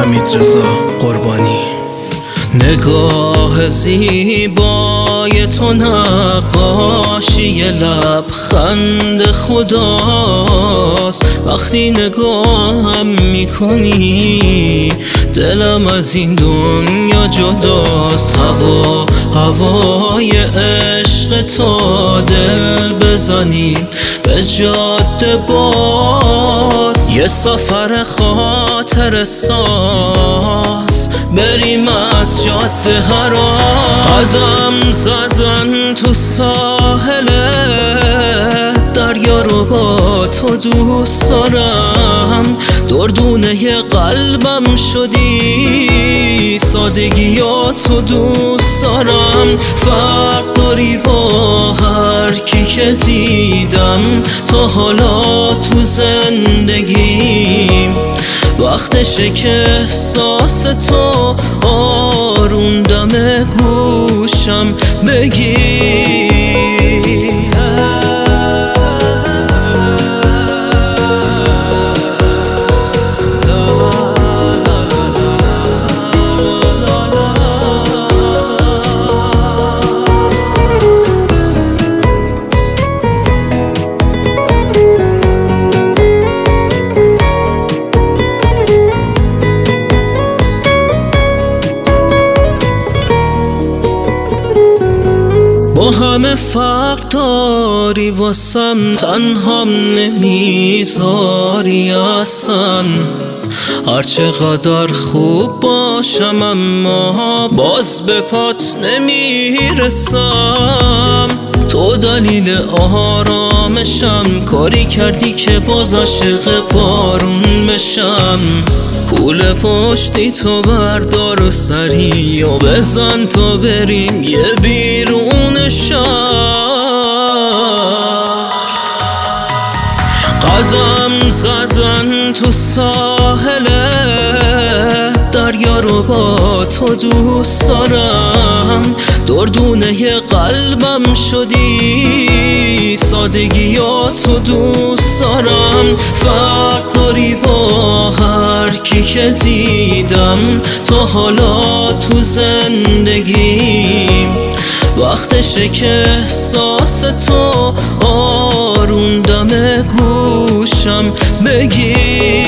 حمیدرضا قربانی. نگاه زیبای تو نقاشی لبخند خداست. وقتی نگاهم میکنی دلم از این دنیا جداست. هوای عشق تو دل بزنیم به جاده باز. یه سفر خاطر ساز بریم از جاده هراز. قدم زدن تو ساحل دریا رو با تو دوست دارم. دردونه قلبم شدی سادگیاتو دوست دارم. فرق داری با هر کی که دیدم تا حالا تو زندگیم. وقتشه که احساس تو آروم دم گوشم بگی. با همه فرق داری واسم، تنهام نمیذاری اصلا. هرچقدر خوب باشم اما باز به پات نمیرسم. تو دلیل آرامشم، کاری کردی که باز عاشق بارون بشم. پول پشتی تو بردار و سری و بزن تا بریم یه بیرون شهر. قدم زدن تو ساحل دریا رو با تو دوست دارم. دردونه قلبم شدی سادگیاتو دوست دارم. فرق داری با هر کی که دیدم تا حالا تو زندگیم. وقتشه که احساس تو آروم دم گوشم بگی.